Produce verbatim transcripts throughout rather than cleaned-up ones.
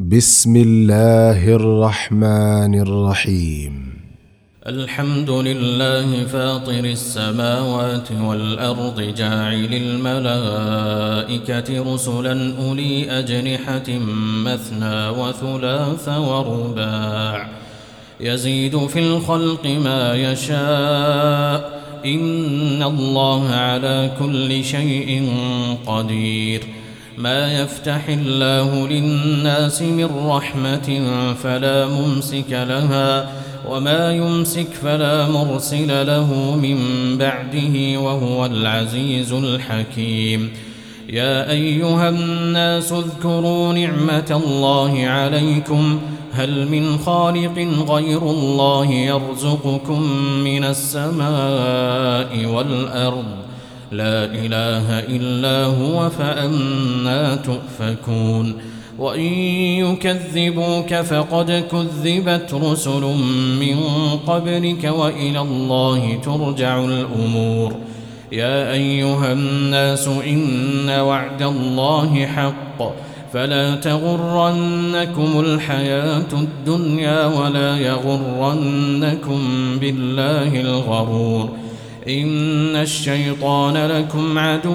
بسم الله الرحمن الرحيم. الحمد لله فاطر السماوات والأرض جاعل الملائكة رسلا أولي أجنحة مثنى وثلاث ورباع يزيد في الخلق ما يشاء إن الله على كل شيء قدير. ما يفتح الله للناس من رحمة فلا ممسك لها وما يمسك فلا مرسل له من بعده وهو العزيز الحكيم. يا أيها الناس اذكروا نعمة الله عليكم هل من خالق غير الله يرزقكم من السماء والأرض لا إله إلا هو فأنى تؤفكون. وإن يكذبوك فقد كذبت رسل من قبلك وإلى الله ترجع الأمور. يا أيها الناس إن وعد الله حق فلا تغرنكم الحياة الدنيا ولا يغرنكم بالله الغرور. إن الشيطان لكم عدو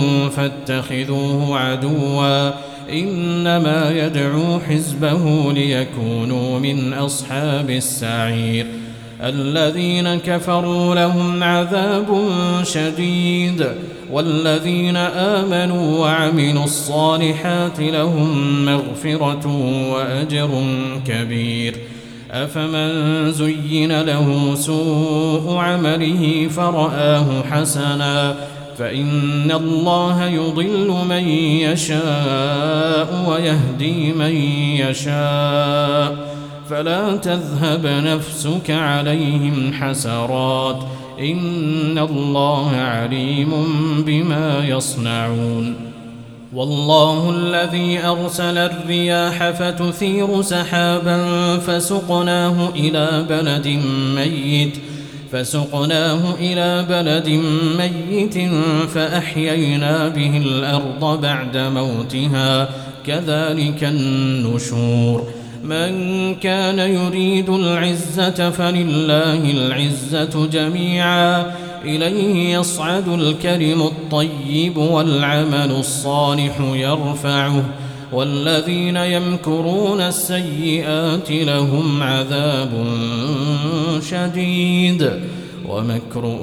فاتخذوه عدوا إنما يدعو حزبه ليكونوا من أصحاب السعير. الذين كفروا لهم عذاب شديد والذين آمنوا وعملوا الصالحات لهم مغفرة وأجر كبير. أفمن زين له سوء عمله فرآه حسنا فإن الله يضل من يشاء ويهدي من يشاء فلا تذهب نفسك عليهم حسرات إن الله عليم بما يصنعون. والله الذي أرسل الرياح فتثير سحابا فسقناه إلى بلد ميت فسقناه إلى بلد ميت فأحيينا به الأرض بعد موتها كذلك النشور. من كان يريد العزة فلله العزة جميعا إليه يصعد الكلم الطيب والعمل الصالح يرفعه والذين يمكرون السيئات لهم عذاب شديد ومكر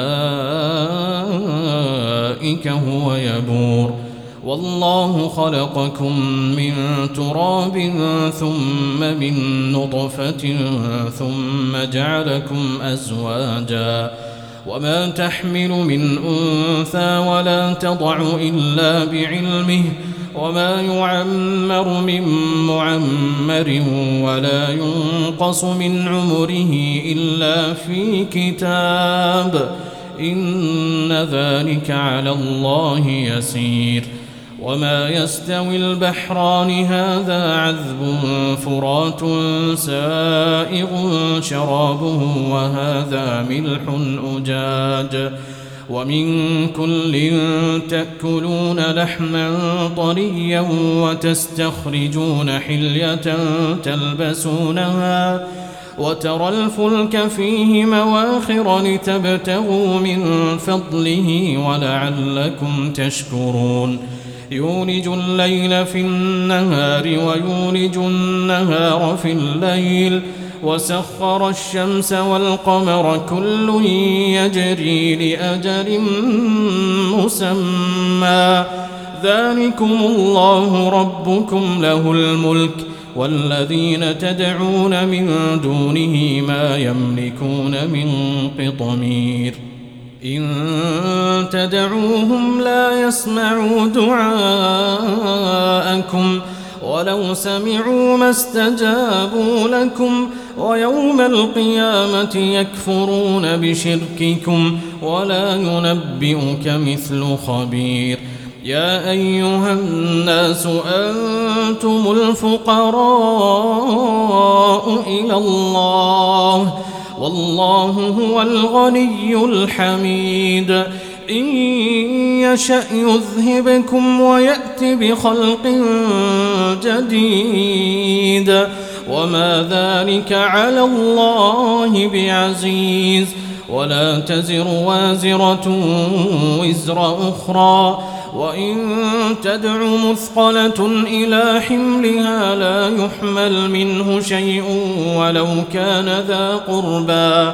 أولئك هو يبور. والله خلقكم من تراب ثم من نطفة ثم جعلكم أزواجا وما تحمل من أنثى ولا تضع إلا بعلمه وما يعمر من معمر ولا ينقص من عمره إلا في كتاب إن ذلك على الله يسير. وما يستوي البحران هذا عذب فرات سائغ شرابه وهذا ملح أجاج ومن كل تأكلون لحما طريا وتستخرجون حلية تلبسونها وترى الفلك فيه مواخر لتبتغوا من فضله ولعلكم تشكرون. يولج الليل في النهار ويولج النهار في الليل وسخر الشمس والقمر كل يجري لأجل مسمى ذلكم الله ربكم له الملك والذين تدعون من دونه ما يملكون من قطمير. إن تدعوهم لا يسمعوا دعاءكم ولو سمعوا ما استجابوا لكم ويوم القيامة يكفرون بشرككم ولا ينبئك مثل خبير. يا أيها الناس أنتم الفقراء إلى الله والله هو الغني الحميد إن يشأ يذهبكم ويأت بخلق جديد وما ذلك على الله بعزيز. ولا تزر وازرة وزر أخرى وإن تدع مثقلة إلى حملها لا يحمل منه شيء ولو كان ذا قربى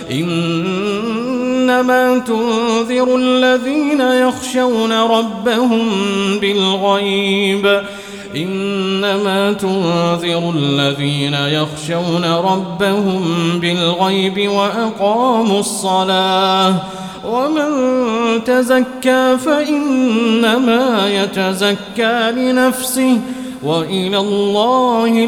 إنما تنذر الذين يخشون ربهم بالغيب إنما تنذر الذين يخشون ربهم بالغيب وأقاموا الصلاة ومن تزكى فإنما يتزكى لنفسه وإلى الله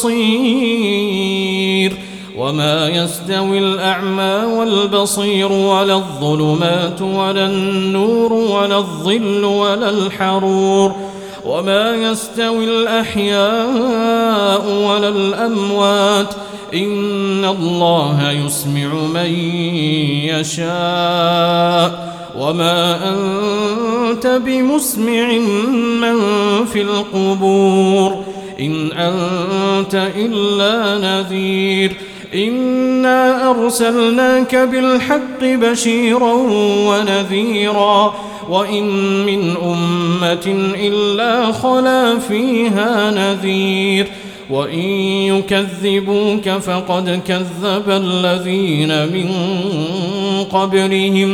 المصير. وما يستوي الأعمى والبصير ولا الظلمات ولا النور ولا الظل ولا الحرور وما يستوي الأحياء ولا الأموات إن الله يسمع من يشاء وما أنت بمسمع من في القبور إن أنت إلا نذير. إنا أرسلناك بالحق بشيرا ونذيرا وإن من أمة إلا خلا فيها نذير وإن يكذبوك فقد كذب الذين من قبلهم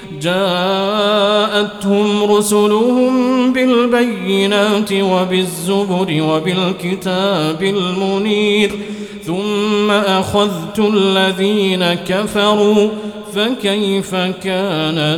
جاءتهم رسلهم بالبينات وبالزبر وبالكتاب المنير ثم أخذت الذين كفروا فكيف كان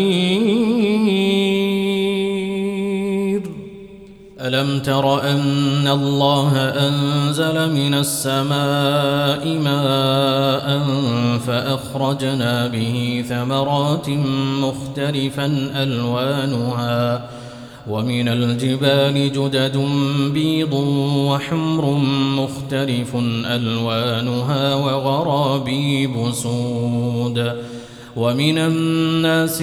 نكير. ألم تر أن الله أنزل من السماء ماء فأخرجنا به ثمرات مختلفا ألوانها ومن الجبال جدد بيض وحمر مختلف ألوانها وغرابيب سود ومن الناس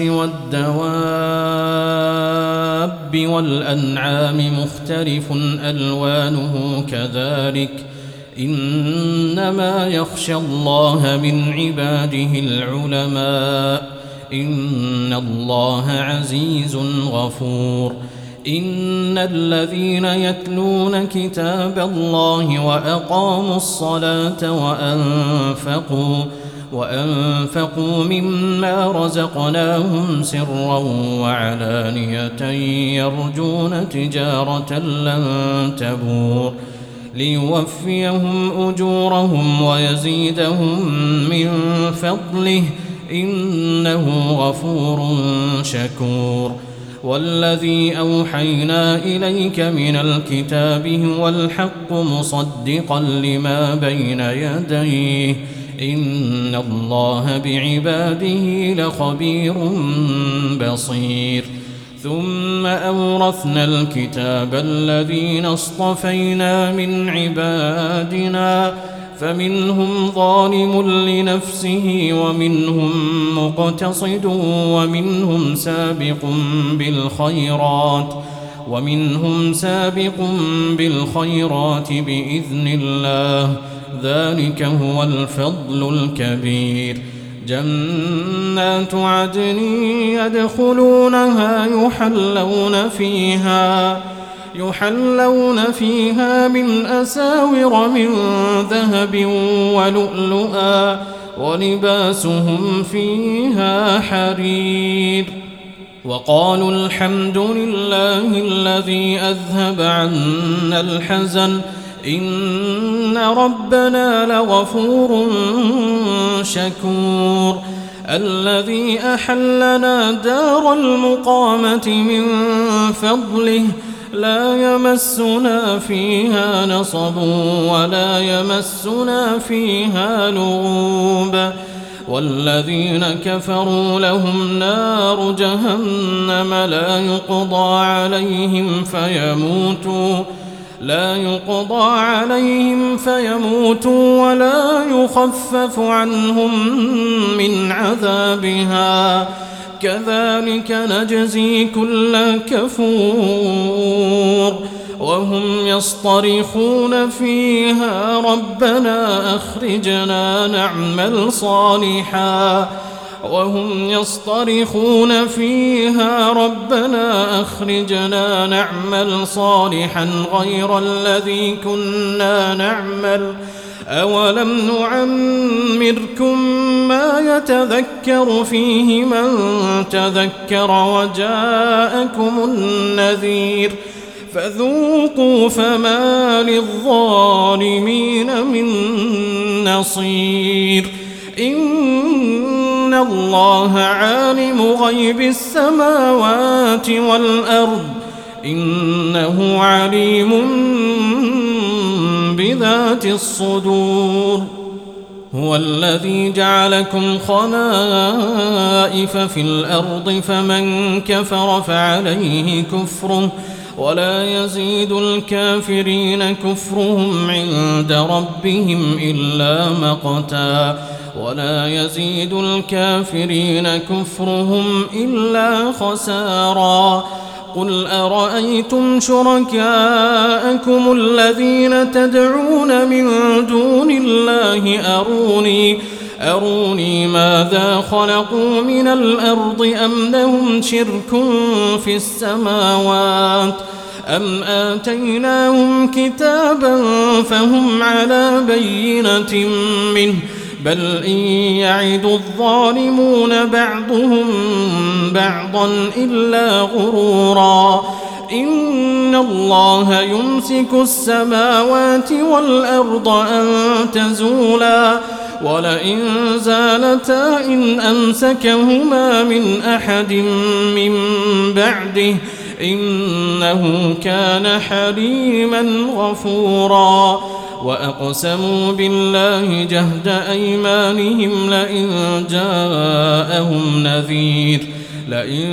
والدواب والأنعام مختلف ألوانه كذلك إنما يخشى الله من عباده العلماء إن الله عزيز غفور. إن الذين يتلون كتاب الله وأقاموا الصلاة وأنفقوا وأنفقوا مما رزقناهم سرا وعلانية يرجون تجارة لن تبور ليوفيهم أجورهم ويزيدهم من فضله إنه غفور شكور. والذي أوحينا إليك من الكتاب هو الحق مصدقا لما بين يديه إن الله بعباده لخبير بصير. ثم أورثنا الكتاب الذين اصطفينا من عبادنا فمنهم ظالم لنفسه ومنهم مقتصد ومنهم سابق بالخيرات ومنهم سابق بالخيرات بإذن الله ذلك هو الفضل الكبير. جنات عدن يدخلونها يحلون فيها يحلون فيها من أساور من ذهب ولؤلؤا ولباسهم فيها حرير. وقالوا الحمد لله الذي أذهب عنا الحزن إن ربنا لغفور شكور. الذي أحلنا دار المقامة من فضله لا يمسنا فيها نصب ولا يمسنا فيها لغوب. والذين كفروا لهم نار جهنم لا يقضى عليهم فيموتوا لا يقضى عليهم فيموتوا ولا يخفف عنهم من عذابها كذلك نجزي كل كفور وهم يصطرخون فيها ربنا أخرجنا نعمل صالحا وهم يصطرخون فيها ربنا أخرجنا نعمل صالحا غير الذي كنا نعمل أولم نعمركم ما يتذكر فيه من تذكر وجاءكم النذير فذوقوا فما للظالمين من نصير إن الله عالم غيب السماوات والأرض إنه عليم بذات الصدور هو الذي جعلكم خلائف في الأرض فمن كفر فعليه كفره ولا يزيد الكافرين كفرهم عند ربهم إلا مقتا ولا يزيد الكافرين كفرهم إلا خسارا قل أرأيتم شركاءكم الذين تدعون من دون الله أروني أروني ماذا خلقوا من الأرض أم لهم شرك في السماوات أم آتيناهم كتابا فهم على بينة منه بل إن يعد الظالمون بعضهم بعضا إلا غرورا إن الله يمسك السماوات والأرض أن تزولا ولئن زالتا إن أمسكهما من أحد من بعده إنه كان حليما غفورا وأقسموا بالله جهد أيمانهم لئن جاءهم نذير لئن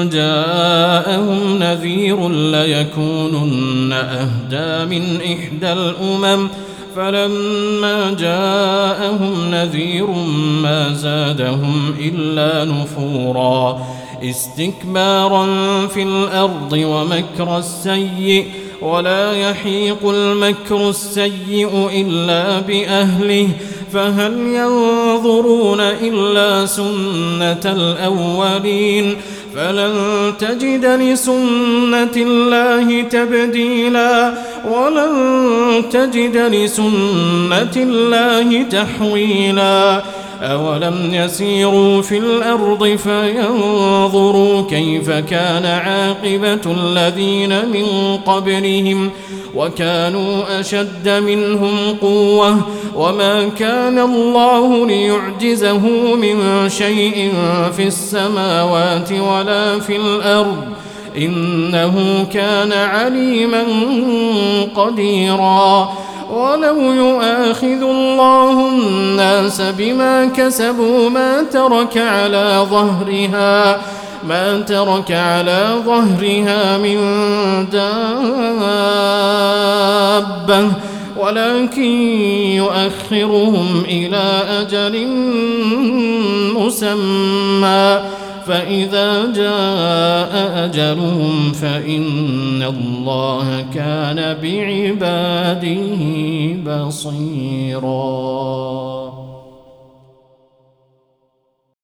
جاءهم نذير ليكونن أهدى من إحدى الأمم فلما جاءهم نذير ما زادهم إلا نفورا استكبارا في الأرض ومكر السيء ولا يحيق المكر السيء إلا بأهله فهل ينظرون إلا سنة الأولين فلن تجد لسنة الله تبديلا ولن تجد لسنة الله تحويلا أولم يسيروا في الأرض فينظروا كيف كان عاقبة الذين من قبلهم وكانوا أشد منهم قوة وما كان الله ليعجزه من شيء في السماوات ولا في الأرض إنه كان عليما قديرا ولو يؤاخذ الله الناس بما كسبوا ما ترك على ظهرها ما ترك على ظهرها من دابة ولكن يؤخرهم إلى أجل مسمى فإذا جاء أجلهم فإن الله كان بعباده بصيراً.